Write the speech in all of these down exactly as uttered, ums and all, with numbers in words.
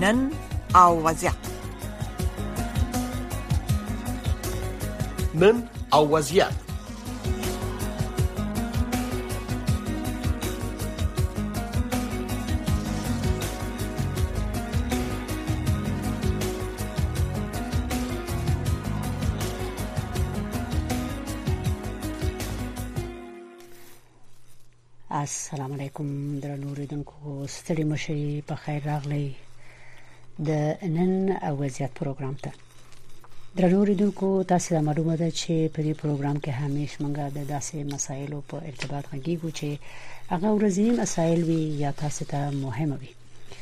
نن او وضعیت. نن او وضعیت. السلام علیکم درنو اوریدونکو، ستړي مشي، په خیر راغلی د نن او وضعیت پروګرام ته. درنو اوریدونکو، تاسو ته معلومه ده چې په دې پروګرام کې همیشه موږ د داسې مسایلو په ارتباط غږیږو چې هغه ورځنی مسایل وي یا تاسو ته مهمه وي.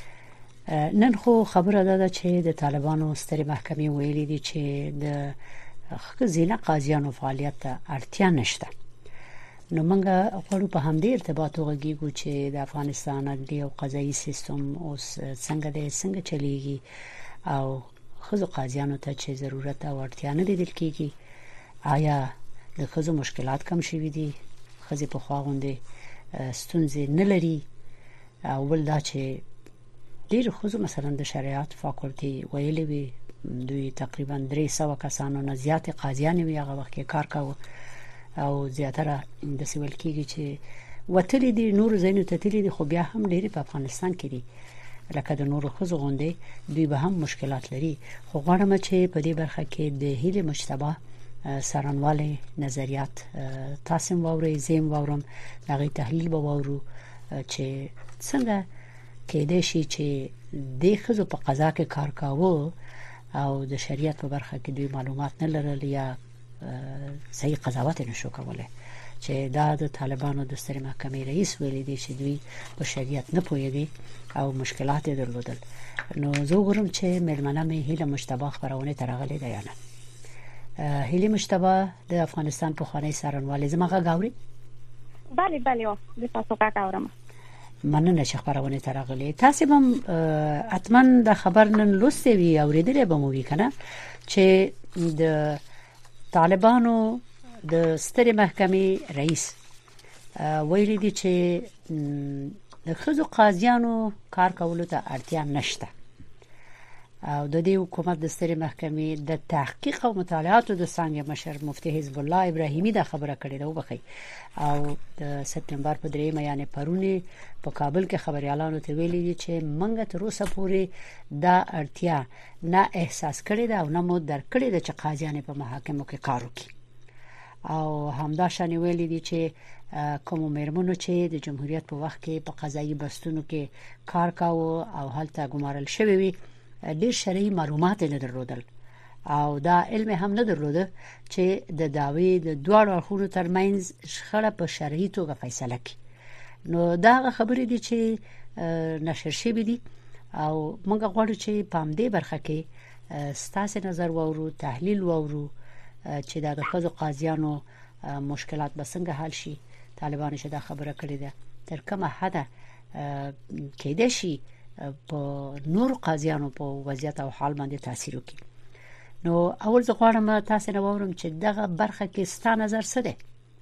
نن خو خبره ده چې د طالبانو سترې محکمې ویلي دي چې د ښځینه قاضیانو فعالیت ته اړتیا نشته. نو موږ غواړو په همدې ارتباط وغږیږو چې د افغانستان عدلي او قضایي سیستم اوس څنګه دی، څنګه چلیږي او ښځو قاضیانو ته چې ضرورت او اړتیا نه لیدل کیږي. آیا د ښځو مشکلات کم شوي دي؟ ښځې په خوا غوندې ستونزې نه لري؟ او بل دا چې ډېر ښځو مثلا د شریعت فاکولټي ویلې وي، دوی تقریبا درې سوه کسانو نه زیاتې قاضیانې وي هغه وخت کې کار کاوه او زیاتره د سیول کېږي چې وتلي دي، نور زینو ته تللي دي، خو بیا هم ډېری په افغانستان کې دي لکه د نورو ښځو غوندې دوی به هم مشکلات لري. خو غواړم چې په دې برخه کې د هیلې مجتبی څارنوالې نظریات تاسو واورئ، زم واورم، هغه تحلیل به واورو چې څنګه کېدای شي چې د ښځو په قضا کې کار کاوه او د شریعت په برخه کې دوی معلومات نه لرل یا صحیح قضاوت نشو کولای. چې دا د طالبانو د سترې محکمې رئیس ویلي دی چې دوی په شریعت نه پوهېدي او مشکلات یې درلودل. نو زه وګورم چې مېلمنه مې هیله مجتبی خبرونه ته راغلې ده یا نه. هیله مجتبی د افغانستان پخوانی څارنوالې، زما غږ اوري؟ بله بله د تاسو غږ اورم. مننه چې خبرونه ته راغلې. تاسو هم حتما د خبر نن لوستې وي او ورېدلې به مو وي کنه چې د طالبانو د سترې محکمې رئیس ویلي دي چې د ښځو قاضیانو کار کولو ته اړتیا نشته او د دې حکومت د سترې محکمې د تحقیق او مطالعاتو د څنګه مشر مفتي حزب الله ابراهیمي دا خبره کړې ده وبخي او د سپتمبر په درېمه یعنی پرونی په کابل کې خبريالانو ته ویلي دي چې منګه تر اوسه پورې دا اړتیا نه احساس کړې ده او نه مو درکړې ده چې قاضیان په محاکمو کې کار وکړي. او همدا شان ویلي دي چې کوم مېرمنو چې د جمهوریت په وخت کې په قضایي بستونو کې کار کاوه او هلته ګمارل شوی وي ډېر شرعي معلومات نه درلودل او دا علم هم نه درلوده چې د داوی د دوه اړخونو ترمنځ شخړه په شرعي توګه فیصله کړي. نو دا خبرې دي چې نشر شوی دي او موږ غواړو چې په دې برخه کې ستاسو نظر واورو، تحلیل واورو چې دا د ښځو قاضیانو مشکلات به څنګه حل شي. طالبانو چې دا خبره کړې ده تر کومه حد کېدای شي په نور قاضیانو په وضعیت او حال باندې تاثیر وکړي. نو اول زه غواړم تاسو نه واورم چې دغه برخه کې ستاسو نظر څه دی؟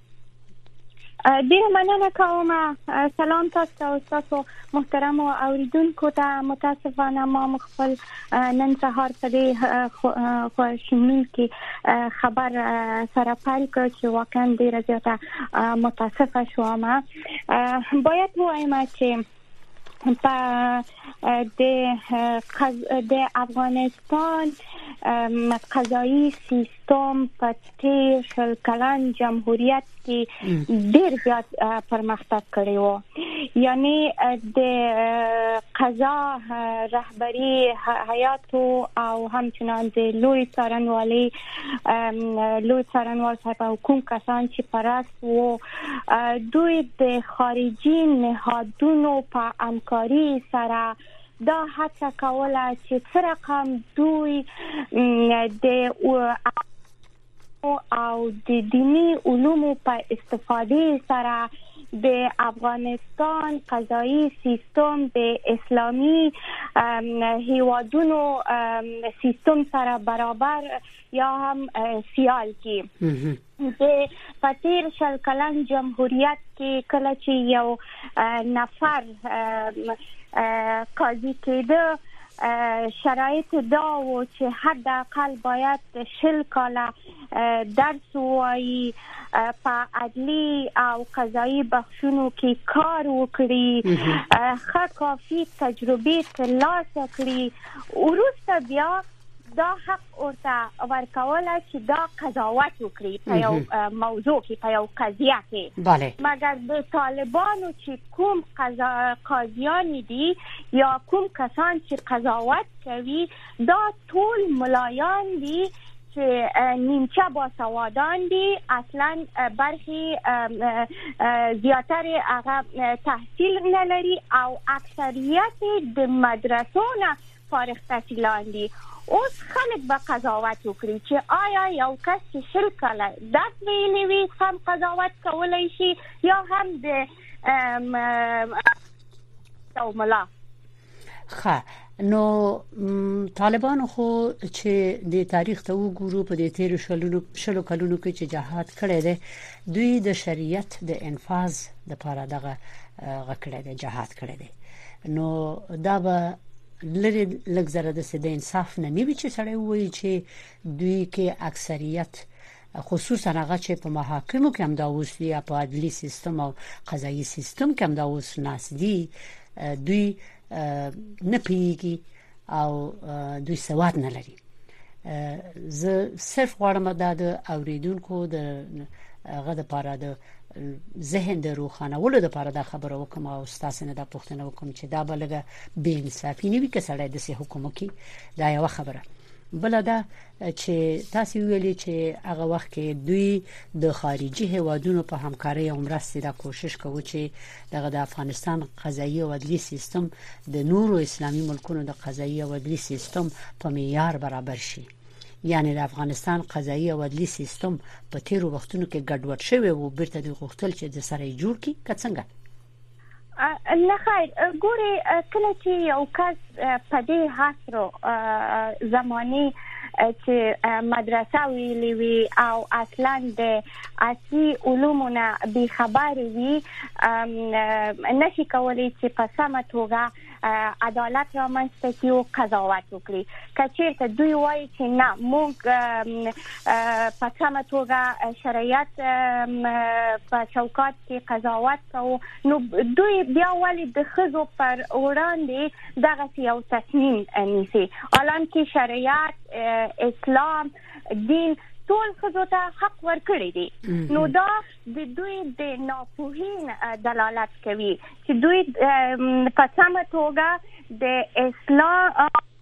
ډیر مننه کوم. سلام تاسو او تاسو محترم اوریدونکو ته. متاسفانه ما خپل نن سهار په دې خوشحالي کې خبر سره پیل کړ چې واقعا ډیر زیاته متاسفه شوم. باید وایم چې په د د افغانستان قضایي سیستم په تیر شل کلن جمهوریت کې ډیر زیات پرمختګ کړی و. یعنی د قضا رهبری هیئت او همچنان د لوی څارنوالۍ لوی څارنوال صاحب او کوم کسان چې پرست وو دوی د خارجي نهادونو په همکاري سره دا هڅه کوله چې څه رقم دوی د او د دینی علومو په استفاده سره د افغانستان قضایي سیستم د اسلامی هیوادونو سیستم سره برابر یا هم سیال کی. د پاتیر شل کلن جمهوریت کې کله چې یو نفر قاضي کېده شرایط دا و چې حداقل باید شل کاله درس وایي، په عدلی او قضایي بخشونو کې کار وکړي، ښه کافي تجربه ترلاسه کړي، وروسته بیا دا حق ورته ورکوله چې دا قضاوت وکړي په یو موضوع کې، په یو قضیه کې. بله. مګر د طالبانو چې کوم قاضیان دي یا کوم کسان چې قضاوت کوي، دا ټول ملایان دي چې نیمچه باسوادان دي، اصلا برخی زیاتر هغه تحصیل نه لري او اکثریت د مدرسو نه فارغ التحصیلان دي. اوس خلک به قضاوت وکړي چې آیا یو کس چې شل کاله درس ویلی وي هم قضاوت کولی شي یا هم د ملا. ښه، نو طالبانو خو چې د تاریخ ته وګورو په دې تیر شلو کلونو کې چې جهاد کړی دی، دوی د شریعت د انفاذ لپاره دغه غکړی دی، جهاد کړی دی. نو دا به لری لږ زره د سید انصاف نه نیوي چې سړی وایي چې دوی کې اکثریت خصوصا هغه چې په محاکمو کې هم دا اوس دی، په عدلي سیستم او قضایي سیستم کې هم دا اوس ناس دي، دوی نه پیږي او دوی سواد نه لري. زه صرف غواړم دا د اوریدونکو د هغه د پاره د ذهن د روښانولو لپاره دا خبره وکم او تاسو نه دا پوښتنه وکم چې دا بلګه بې انصافي نه وي که سړی د سي حکومت کې. دا یو خبره. بل دا چې تاسو ویلي چې هغه وخت کې دوی د خارجي هیوادونو په همکارۍ او مرستې دا کوشش کوي چې دغه د افغانستان قضایي او عدلي سیستم د نورو اسلامي ملکونو د قضایي او عدلي سیستم په معیار برابر شي. یعنی د افغانستان قضایي او عدلي سیستم په تیرو وختونو کې ګډوډ شوی او بیرته د غوښتل چې د سره جوړ کی کڅنګه. نه خیر، ګوري کله چې یو کس په دې حاصرو زماني چې مدرسه ویلي وي او اصلا د اصلي علومونه بې خبرې وي، نشي کولی چې په سمه توګه عدالت رامنځته کړي او قضاوت وکړي. که چېرته دوی وایي چې نه موږ په سمه توګه شریعت په چوکاټ کې قضاوت کوو، نو دوی بیا ولې د ښځو پر وړاندې دغسې یو تصمیم نیسي، حالان کې شریعت، اسلام، دین ټول ښځو ته حق ورکړی دی. نو دا د دوی د ناپوهۍ دلالت کوي چې دوی په سمه توګه د اسلام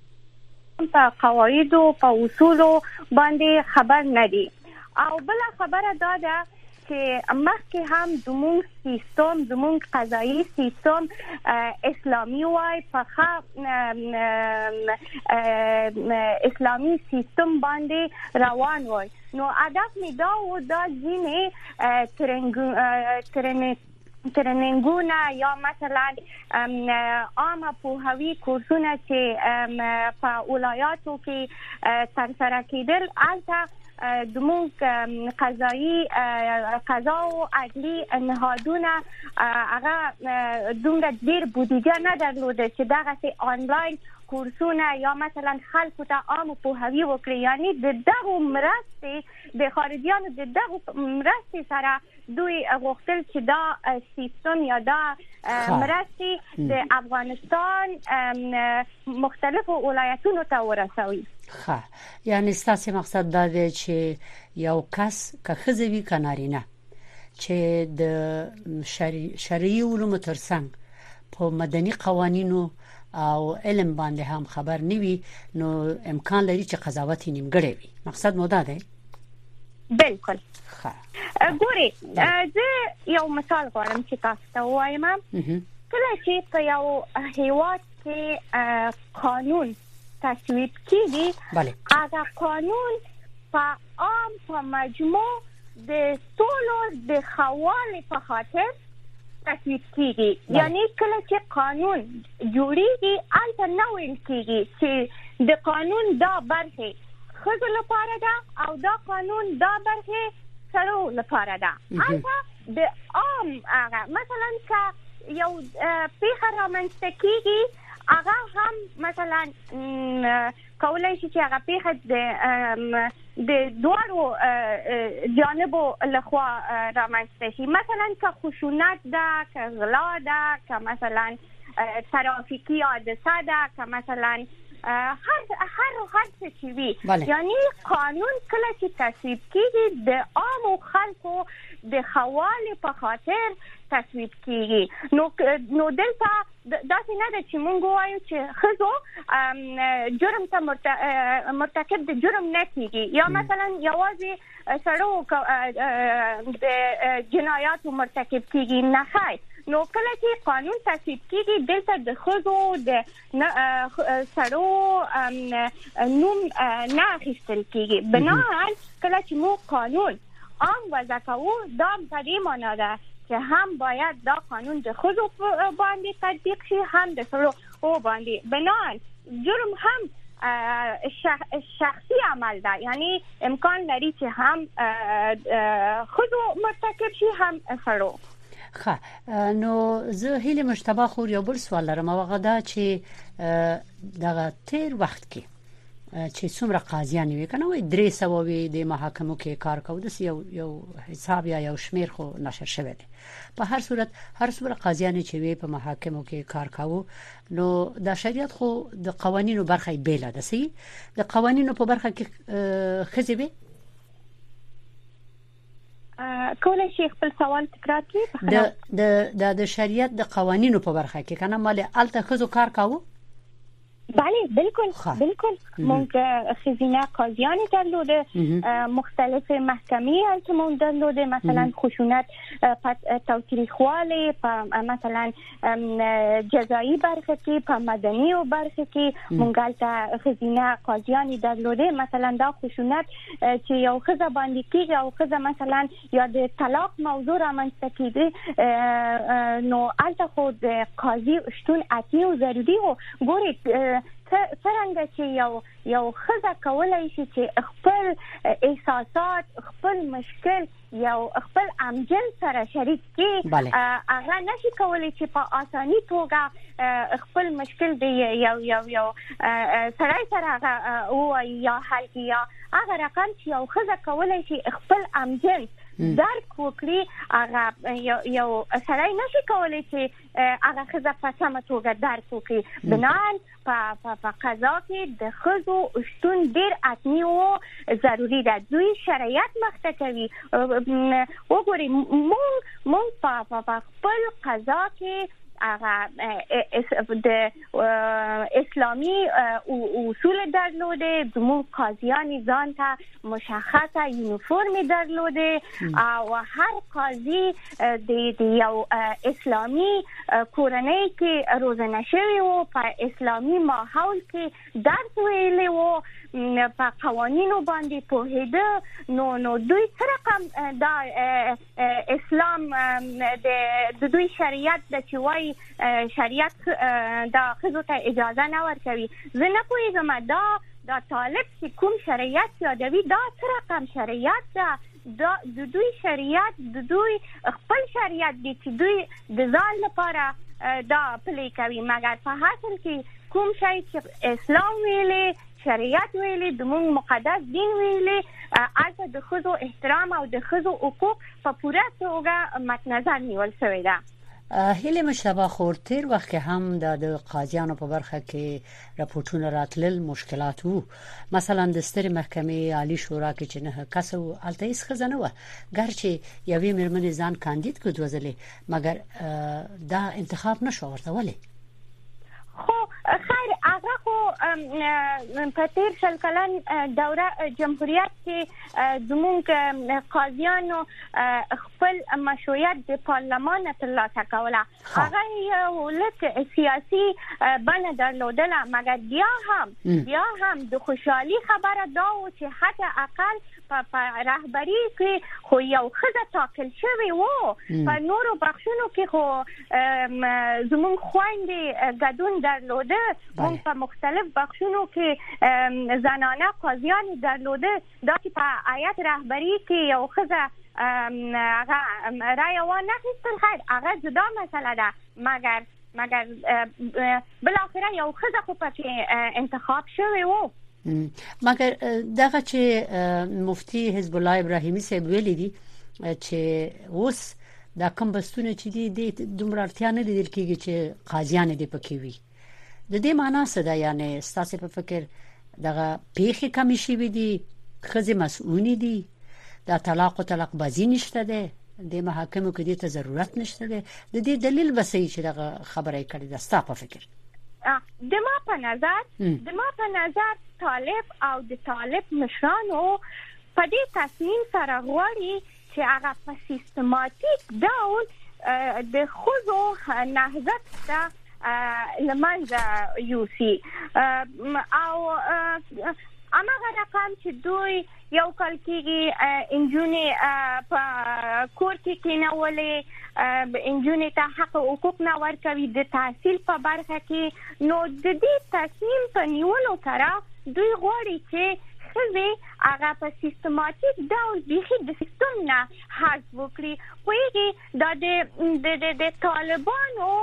په قواعدو په اصولو باندې خبر نه دي. او بله خبره دا ده چې مخکې هم زموږ سیستم، زموږ قضایي سیستم اسلامي وای، په ښه اسلامي سیستم باندې روان وای. نو هدف می دا و دا ځینې ترنینګونه یا مثلا عامه پوهاوي کورسونه چې په ولایاتو کې ترسره کېدل، هلته زموږ قضایي قضا او عدلي نهادونه هغه دومره ډېر بودیجه نه درلوده چې دغسې آنلاین کورسونه یا مثلا خلکو ته عام پوهاوی وکړي. یعنی د دغو مرستې د خارجیانو د دغو مرستې سره دوی غوښتل چې دا سیستم یا دا مرستې د افغانستان مختلفو ولایتونو ته ورسوي. ښه، یعنی ستاسو مقصد دا دی چې یو کس که ښځه وي که نارینه چې د شرعي علومو ترڅنګ په مدني قوانینو او علم باندې هم خبر نوي، نو امکان لري چې قضاوت نیمګړی وي. مقصد مو دا دی؟ بالکل. ښه، ګوري زه یو مثال غواړم چې تاسو ته ووایم. کله چې په یو هیواد کې قانون تصویب کیږي، هغه قانون په عام په مجموع د ټولو د خوالي په خاطر تصویب کیږي. یعنی کله چې قانون جوړیږي، البته نه ویل کیږي چې د قانون دا برخه ښځو لپاره ده او دا قانون دا برخه سړو لپاره ده. البته د عام هغه مثلا که یو پیښه رامنځته کیږي هغه هم مثلا کولای شي چې هغه پیښه د د دوارو جانبو لخوا رامنځته شي. مثلا که خشونت ده، که غلا ده، که مثلا ترافیکی حادثه ده، که مثلا هر هر هر څه چې وي. یعنی قانون کله چې تصویب کیږي د عامو خلکو د خوالي په خاطر تصویب کیږي. نو نو دلته داسې نه ده چې مونږ وایو چې ښځو جرم ته مرتکب د جرم نه کیږي، یا مثلا یوازې سړو د جنایاتو مرتکب کیږي. نه خیر. نو کله چې قانون تصویب کیږي دلته د ښځو د سړو نوم نه اخیستل کیږي. بنابراین کله چې مو قانون عام وضع کوو دا په دې معنا ده چې هم باید دا قانون د ښځو باندې تطبیق شي، هم د سړو باندې. بنابراین جرم هم شخصي عمل ده، یعنی امکان لري چې هم ښځو مرتکب شي هم سړو. خا نو زه هیله مشتبه خور یو بل سوال لرم، هغه دا چې دغه تیر وخت کې چې څومره قاضیان وي کنه وي درې سوه وي د محاکمو کې کار کوي، د یو یو حساب یا یو شمیر خو نشر شوی دی. په هر صورت هر څومره قاضیان چې وي په محاکمو کې کار کوي، نو د شریعت خو د قوانینو برخه بیل ده. سي د قوانینو په برخه کې خزي وي. کولای شي خپل سوال تکرار کړئ؟ د د د شریعت د قوانینو په برخه کې کنه مال الته خزو کار کوي. بله بالکل بالکل. مونږ خزینه قاضیانی درلوده، مختلف محکمې هلته مونږ درلوده، مثلا خشونت تاوتریخوالی په مثلا جزایی برخه کې، په مدني او برخه کې مونږ هلته خزینه قاضیانی درلوده. مثلا دا خشونت چې یو ښځه باندې کېږي او ښځه مثلا یا د طلاق موضوع رامنځته کېږي، نو هلته خو د قاضي شتون اړین او ضروري و. ګورئ څرنګه چې یو یو ښځه کولای شي چې خپل احساسات، خپل مشکل یو خپل امجن سره شریک کړي، هغه نشي کولای چې په اساني توګه خپل مشکل دی یو یو یو سړی سره هغه وایي یا حل کړي. یا هغه رقم چې یو ښځه کولای شي خپل امجن درک وکړي، هغه یو سړی نشي کولای چې هغه ښځه په سمه توګه درک وکړي. بنان په قضا کې د ښځو شتون ډېر حتمي او ضروري ده. دوی شرایط مخته کوي. وګورئ مونږ مونږ په خپل قضا کې هغه د اسلامی اصول درلوده، زمون قاضیان ځان ته مشخصه یونیفرم درلوده او هر قاضی د یو اسلامی کورنۍ کې روزنه شوی او په اسلامی ماحول کې درس ویلی او په قوانینو باندې پوهیده. نو نو دوی څه رقم دا اسلام د دوی شریعت د چې وایي شریعت دا ښځو ته اجازه نه ورکوي. زه نه پوهیږم دا دا طالب چې کوم شریعت یادوي دا څه رقم شریعت ده. دا د دوی شریعت د دوی خپل شریعت دی چې دوی د ځان لپاره دا پلی کوي، مګر په حاصل کې کوم شی چې اسلام ویلي، شریعت ویلي، د موږ مقدس دین ویلي، البته د ښځو احترام او د ښځو حقوق په پوره توګه مد نظر نیول شوی ده. هیله مشتبه خور تیر وخت هم د قاضیانو په برخه کې راپورټونه راتلل مشکلات وو. مثلا د ستر محکمې عالی شورا کې چې نه کس او التیس خزانه و ګرچې یوې مرمنې ځان کاندید کړ دوزلې، مګر دا انتخاب نشو ورته ولې. خو خیر هغه خو په تیر شل کلن دوره جمهوریت کې زموږ قاضیانو خپل مشروعیت د پارلمان ترلاسه کوله. هغه یو لکه سیاسي بڼه درلودله، مګر بیا هم بیا هم د خوشحالي خبره دا و چې حتی اقل په رهبری کې خو یو ښځه ټاکل شوې وه. په نورو بخشونو کې خو زموږ خویندې ګډون درلوده. موږ په مختلف بخشونو کې زنانه قاضیان درلوده. دا چې په هیئت رهبری کې یو ښځه هغه رایه وانخیستل، خیر هغه جدا مسله ده، مګر مګر بل اخره یو خزه خو پکې انتخاب شوی وو. مګر دغه چې مفتی حزب الله ابراهیمی صاحب ویلي دي چې اوس دا کوم بستونه چې دي د دومره اړتیا نه لیدل کېږي چې قاضیان دې پکې وي. د دې معنا څه ده؟ یعنی ستاسو په فکر دغه پیخي کمی شي وي دي خزه مسؤونی دي دا طلاق او طلاق بازی نشته ده د محاکمو کې دې ته ضرورت نشته ده. د دې دلیل بسې چې دغه خبره کړې ده ستاسو په فکر؟ د ما په نظر د ما په نظر طالب او د طالب مشرانو په دې تصمیم سره غواړي چې هغه په سیستماتیک ډول د خزو نهضت ته لمنځه یوسي او اماغه رقم چې دوی یو کال کېږي انجونې په کور کې کېنولې انجونې ته حق او حقوق نه ورکوي د تحصیل په برخه کې. نو د دې تصمیم په نیولو سره دوی غواړي چې خزه هغه په سیستماتیک ډول بيخي د سیستم نه حذف وکړي. خو دا د د طالبانو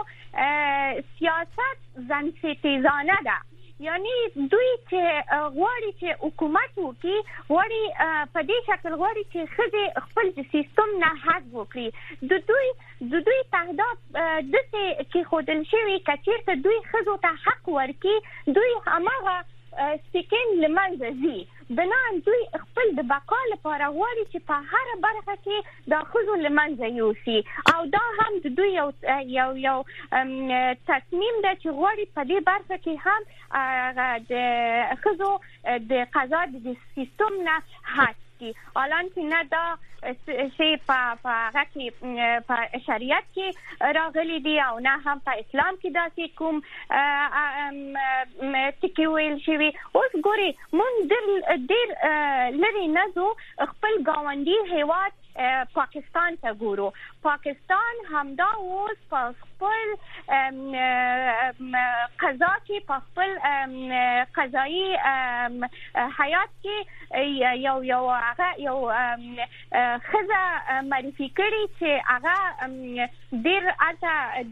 سیاست ځانستیزانه ده. یعنی دوی چې غواړي چې حکومت وکړي غواړي په دې شکل غواړي چې خزه خپل سیستم نه حذف وکړي. د دوی د دوی تهداب د څه کې خودل شوی کچیر ته دوی خزو ته حق ورکړي دوی هغه سکن لمنځه ځي. بنان دوی خپل د بقا لپاره غواړي چې په هر برخه کې د خزو لمنځه یوسي او دا هم د دوی یو یو یو تصمیم ده چې غواړي په دې برخه کې هم د خزو د قضا د سیستم نه حذف کی. الان چې نه دا شی په هغه کې په شریعت کې راغلي دي او نه هم په اسلام کې داسې کوم ټکی ویل شوی. اوس ګوري مونږ ډېر لري نه زو خپل ګاونډي هیواد پاکستان ته ګورو. پاکستان همدا اوس په خپل قضا کې په خپل قضایي حیات کې یو یو هغه یو خزه معرفي کړي چې هغه ډېر اته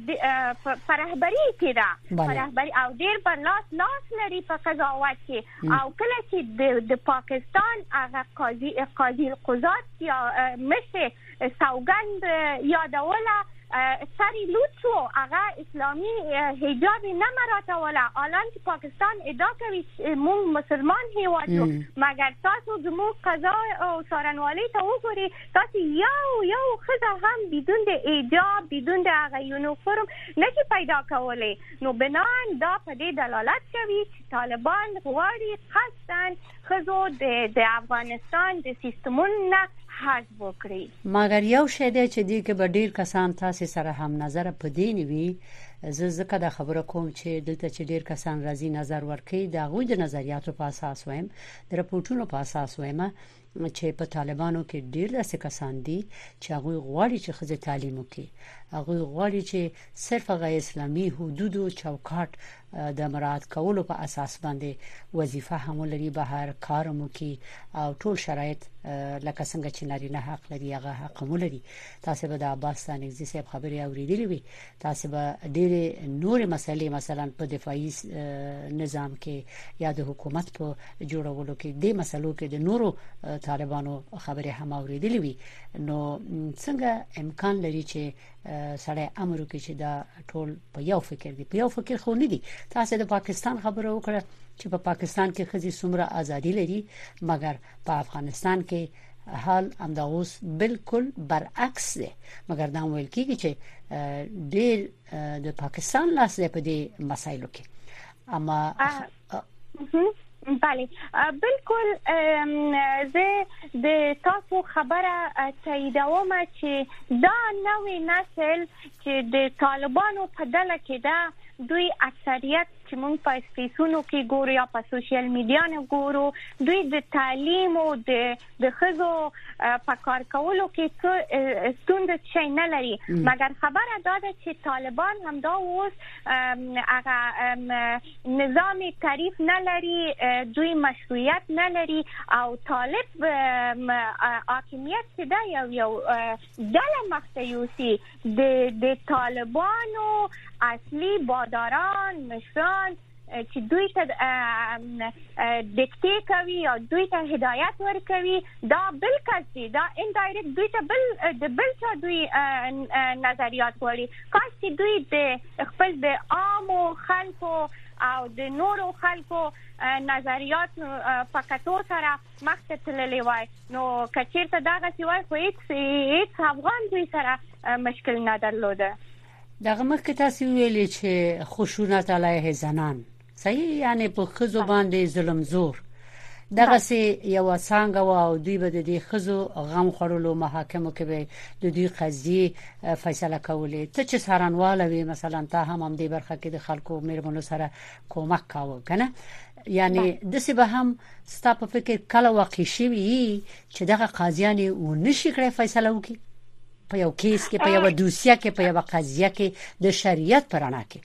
په رهبري کې ده رهبري او ډېر پر لاس لاس لري په قضاوت کې. او کله چې د پاکستان هغه قاضي قاضي القضات یا مشه سوګند یادوله سری لوټو هغه اسلامي حجاب نه مراتوله. الان چې پاکستان ادعا کوي موږ مسلمان هیواد یو مګر تاسو زموږ قضا او څارنوالۍ ته وګورئ تاسو یو یو خزه هم بدون د حجاب بدون د هغه یونیفورم نشي پیدا کولی. نو بنان دا په دې دلالت کوي چې طالبان غواړي قصداً خزو د افغانستان د سیستمونو حذف وکړي. مګر یو شی دی چې دی کې به ډیر کسان تاسو سره هم نظر پدې نیوي. زه زکه دا خبره کوم چې دلته چې ډیر کسان راځي نظر ورکړي دا غوډ نظریاتو په اساس وایم د راپورټونو په اساس وایم چې په طالبانو کې ډیر داسې کسان دي چې هغه غواړي چې خزه تعلیم وکړي. هغه غواړي چې صرف هغه اسلامي حدود او چوکاټ د مراعات کولو په اساس باندې وظیفه هم لري بهر کارمو کې او ټول شرایط لکه څنګه چې نارینه حق لري هغه حق هم لري. تاسو به د عباس ثانیزي صاحب خبري اوریدلې وي. تاسو به ډېر نور مسلې مثلا په دفاعي نظام کې یا د حکومت په جوړولو کې د مسلو کې د نورو طالبانو خبري هم اوریدلې وي. نو څنګه امکان لري چې سړی امر وکړي چې دا ټول په یو فکر دی په یو فکر خو نه دي. تاسو د پاکستان خبره وکړه چې په پاکستان کې خزي څومره ازادي لري مګر په افغانستان کې حال امداوس بالکل برعکس دی. مګر دا ویل کیږي چې ډېر د پاکستان لاس دی په دې مسایلو کې. اما بله بالکل زه د تاسو خبره تاییدوم چې دا نوې نسل چې د طالبانو په ډله کې ده دوی اکثریت چې موږ په سپیسونو کې ګورو یا په سوشل میډیا نه ګورو دوی د تعلیم او د د خزو په کار کولو کې څه ستونزه شي نه لري مګر خبره دا ده چې طالبان هم دا اوس هغه نظام تعریف نه لري دوی مشروعیت نه لري او طالب حاکمیت چې دا یو یو ډله مخته یوسي د د طالبانو اصلي باداران مشران چې دوی ته دکتې کوي او دوی ته هدایت ورکوي دا بل کس دی دا انډایرکټ دوی ته بل د بل څه دوی نظریات وړي کاش چې دوی د خپل د عامو خلکو او د نورو خلکو نظریات فقطو سره مخته تللی وای نو کچیرته دغه سی وای خو هیڅ هیڅ افغان دوی سره مشکل نه درلوده دغه مخکې تاسو ویلې چې خشونت علیه زنان صحیح یعنی په خزو باندې ظلم زور دغه سي یو څنګه او دوی به د خزو غم خورلو محاکمو کې به د دوی قضیه فیصله کولې ته چې سارنواله وي مثلا ته هم هم دې برخه کې د خلکو مېرمنو سره کومک کاوه کنه یعنی د څه به هم ستاسو په فکر کله واقع شي چې دغه قاضیان و نشي کړی فیصله وکړي په یو کیس کې په یو دوسیه کې په یو قضیه کې د شریعت پرانا کې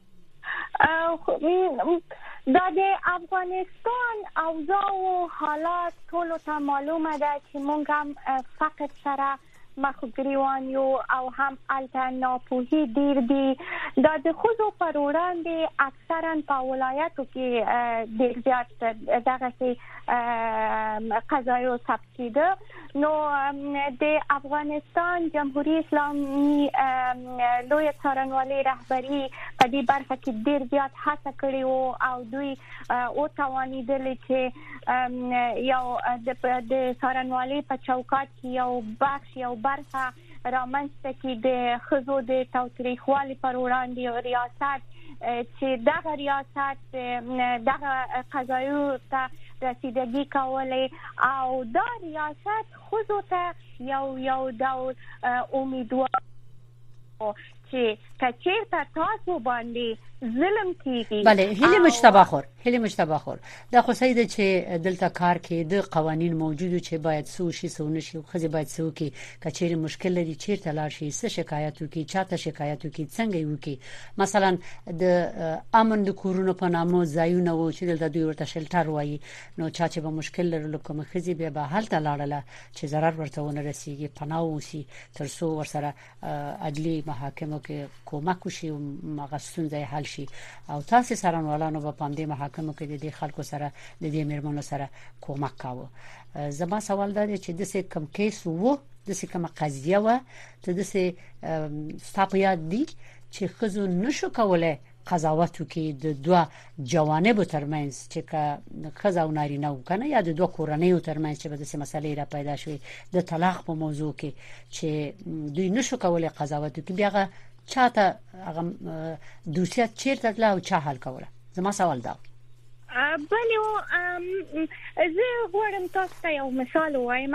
دا د افغانستان اوضاع او حالات ټول ته معلومه ده چې موږ هم فقط سره مخ ګریوان یو او هم الته ناپوهي ډیر دي دا د خزو پر وړاندې اکثرا په ولایتو کې ډیر زیات دغه قضایو ثبت کیده نو د افغانستان جمهوریت اسلامي لوی څارنوالۍ رهبری په دې برخه کې ډیر زیات هڅه کړې او دوی او توانیدل چې یو د څارنوالۍ په چوکاټ کې یو بخش یو برخه رامنځته کې د خزو د تاوتریخوالي پر وړاندې ریاست چې دغه ریاست دغه قضایو ته رسیدگی کولای او دا ریاست خودو ته یو یو ډول امیدوار چې کچیرته تاسو باندې ظلم کیږي بله هله مجتبی خور هله مجتبی خور دا خو سید چې دلته کار کې د قوانين موجودو چې باید سو شي سو نشي خو باید سو کې کچیر مشکل لري چیرته لاړ شي څه شکایت وکي چاته شکایت وکي څنګه وکي مثلا د امن د کورونو په نامو ځایونه و چې دلته دوی ورته شلټر وایي نو چا چې به مشکل لرلو کوم خزي به به حل تلاړله چې zarar ورته ونه رسیږي پناه وسی ترڅو ورسره عدلي محاکمو کې کومک وشي او مغسون ځای حل شي او تاسو سرانوالانو په پاندې محاکمو کې د خلکو سره د دې مېرمنو سره کومک کاوه زما سوال دا دی چې د څه کم کیس وو د څه کم قضیه و ته د څه ستاپیات دي چې خزو نشو کولای قضاوت وکي د دوه جوانب ترمنځ چې کا خزا او نارینه وکنه یا د دوه کورنۍ ترمنځ چې به د څه مسلې را پیدا شوي د طلاق په موضوع کې چې دوی نشو کولای قضاوت وکي بیا چاته هغه دوسیه چیرته تل او چا حل کوله زما سوال دا بلو زه غواړم تاسو ته یو مثال وایم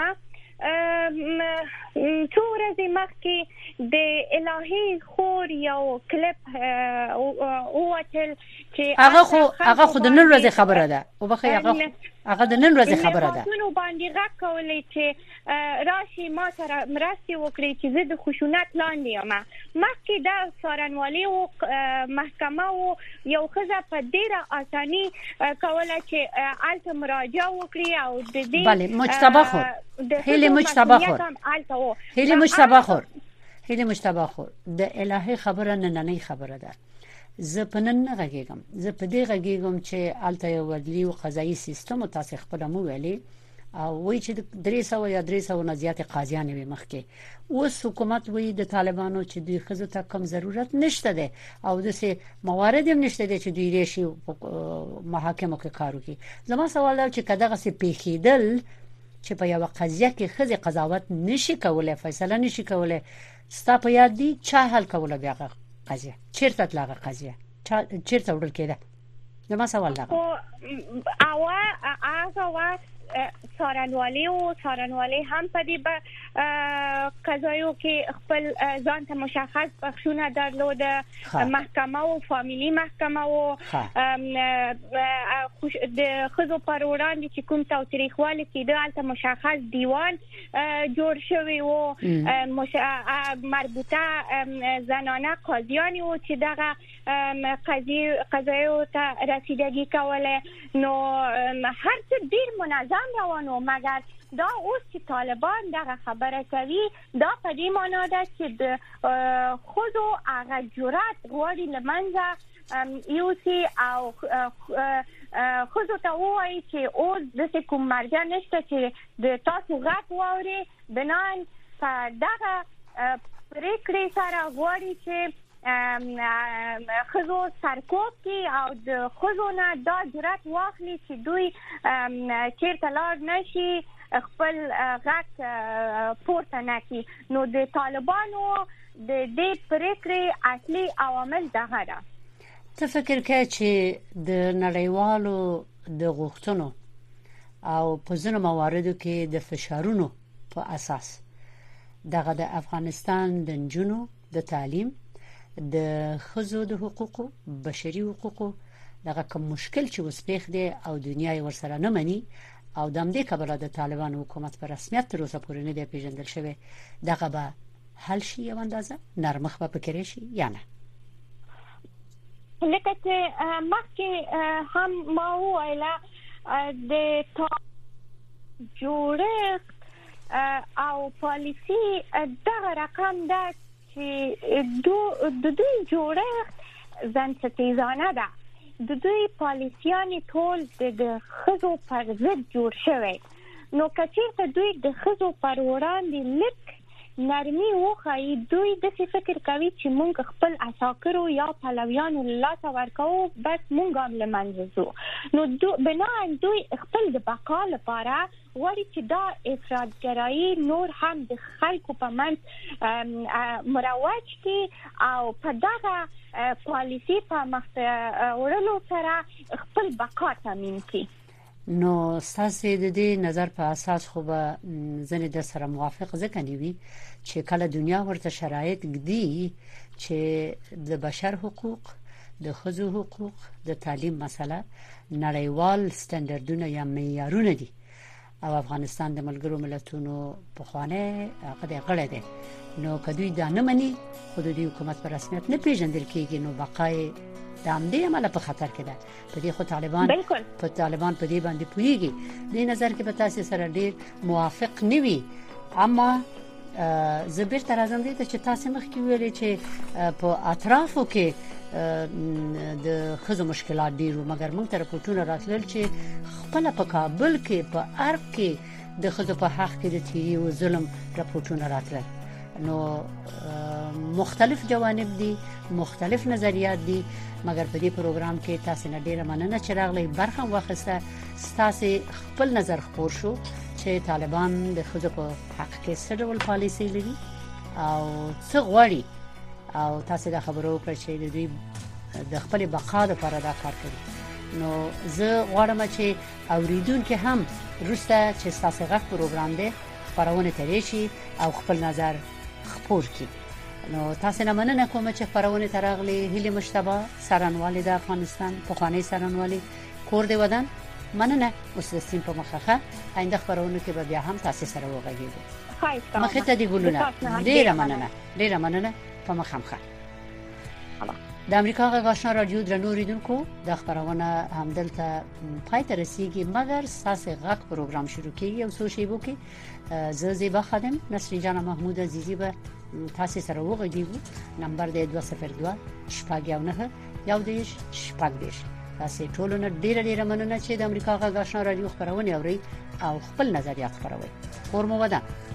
څو ورځې مخکې د الهي خور یو کلیپ اوتل چې هغه خو هغه خو د نن ورځې خبره ده او بخې هغه هغه د نن ورځې خبره ده نو باندې غږ کولې چې راشي ما سره مرستي وکړي چې زه د خشونت لاندې یم مخکې د څارنوالۍ او محکمه او یو خزه په ډیره اساني کوله چې الته مراجعه وکړي او د دې بله مجتبی خور هله مجتبی خور هله مجتبی خور هله مجتبی خور د الهي خبره نه نه خبره ده زه په نن نه غږیږم زه په دې غږیږم چې الته یو ودلی او قضایي سیستم تاسو خپل مو ویلي او وی چې درې سوه یا درې سوه نه زیات قاضیان وي مخکې اوس حکومت وی د طالبانو چې دوی خزو ته کم ضرورت نشته ده او د سه موارد هم نشته ده چې دوی ریشي محاکمو کې کار وکړي زما سوال دا چې کداغه سه پیخیدل چې په یو قضیه کې خزي قضاوت نشي کولای فیصله نشي کولای ستا په یاد دي چا حل کوله بیا قضیه چیرته تلغه قضیه چیرته وړل کېده زما سوال دا او هغه وخت څارنوالي او څارنوالي هم په دې قضایو کې خپل ځان ته مشخص بخښونه درلوده. محکمه او فامیلی محکمه او د خزو پر وړاندې چې کوم تاوتریخوالی کېده هلته مشخص دیوان جوړ شوی او مربوطه زنانه قاضیانی او چې دغه قضیه قضایو ته رسیدگی کوله. نو هر څه ډیر منظم روانو، مګر دا اوس چې طالبان دغه خبره کوي دا په دې معنی ده چې د خودو هغه جرأت غواړي لمنځه یوسي او خودو ته وایي چې اوس د کوم مرجع نشته چې د تاسو غږ واوري. بنان په دغه پریکړې سره غواړي چې خزو سرکوب کی او د خزو نه دا جرأت واخلي چې دوی چیرته لاړ نشي خپل غږ پورته نکړي. نو د طالبانو د دې پریکړې اصلي عوامل دغه ده. ته فکر کوې چې د نړیوالو د غوښتنو او په ځینو مواردو کې د فشارونو په اساس دغه د افغانستان د نجونو د تعلیم د خزو د حقوقو بشري حقوقو دغه کوم مشکل چې اوس پیښ دی او دنیا یې ورسره نه مني او د همدې کبله د طالبان حکومت په رسمیت تر اوسه پورې نه دی پیژندل شوی، دغه به حل شي یو اندازه نرمخ به پکې شي یا نه؟ لکه چې مخکې هم ما وویله د جوړښت او پالیسي دغه رقم ده چې د دوی جوړښت ځانستیزانه ده. د دوی پالیسیان ټول د خزو پر ضد جوړ شوی. نو که چېرته دوی د خزو پر وړاندې لږ نرمي وښایي، دوی داسې فکر کوي چې موږ خپل عساکرو یا پلویانو له لاسه ورکوو بس موږ هم له منځه ځو. نو بناً دوی خپل د بقا لپاره غواړي چې دا افراطګرایي نور هم د خلکو په منځ مروج کړي او په دغه پالیسي په مخ وړلو سره خپل بقا تامین کړي. نو ستاسو د دې نظر په اساس خو به ځنې د سره موافق ځکه نیوي چې کله دنیا ورته شرایط ګدي چې د بشر حقوق، د ښځو حقوق، د تعلیم مسله نړیوال سټنډردونه یا معیارونه دي او افغانستان د ملګرو ملتونو په خوانه هغه غړی دی. نو کدوې دا نه مني، خو د حکومت په رسمیت نه پیژندل کېږي، نو بقای د همدې عمله په خطر کې ده. په دې خو طالبان په طالبان په دې باندې پوهیږي. د نظر کې به تاسو سره ډیر موافق نه وي، اما زه بیرته راځم دې ته چې تاسو مخکې ویلې چې په اطرافو کې د خزو مشکلات ډیرو، مګر موږ ته راپورټونه راتلل چې خپل په کابل کې په ارګ کې د خزو په حق کې د تیری او ظلم راپورټونه راتلل. نو مختلف جوانب دي، مختلف نظریات دي، مګر په دې پروګرام کې تاسو نه ډیره مننه چې راغلی برخه واخیسته. تاسو خپل نظر خپور شو چې طالبان د خزو په حق کې څه ډول پالیسي لري او څه غواړي، او تاسو دا خبرو وکړه چې د دوی د خپل بقا لپاره دا کار کوي. نو زه غواړم چې اوریدونکو هم روسته چې تاسو غږ پروګرام دی خبرونه ترې شي او خپل نظر خپور کړي. نو تاسو نه مننه کوم چې خبرونه ترغلي هلي مشتبه سرانوالي د افغانستان په خواني سرانوالي کور دی ودان مننه مستسلم په مخه. آینده خبرونه کې به بیا هم تاسو سره وغږیږو. مخه ته دی ګلونه ډیره مننه ډیره مننه په مخه مخه. د امریکا غږ آشنا رادیو درنو اوریدونکو د خبرونه همدلته پای ته رسیدي، مګر ساسه غږ پروګرام شروع کیږي او څو شی وو کې زه زیبا خادم نسرین جان محمود عزیزی به تاسو سره وغږیږو. نمبر دی دوه صفر دوه شپږ یو نه یو دیش شپږ دیش. تاسو ټول نه ډیره ډیره مننه چې د امریکا غږ آشنا رادیو خبرونه اوري او خپل نظریات خبروي. کور مو ودان.